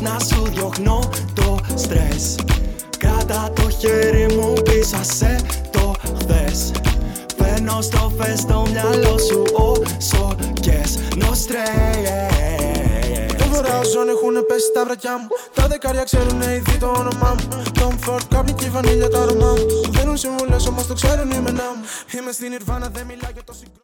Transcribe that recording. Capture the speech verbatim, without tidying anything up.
να σου διώχνω το στρες. Κράτα το χέρι μου πίσω σε το χθες. Φαίνω στο φες στο μυαλό σου όσο κες. No stress. Το βορράζον έχουνε πέσει τα βρακιά μου. Τα δεκάρια ξέρουνε ήδη το όνομά μου. Comfort, καπνική βανίλια τα αρώμα μου. Δίνουν συμβουλές όμως το ξέρουν η μενά μου. Είμαι στην Ιρβάνα, δεν μιλάει για το συγκρό.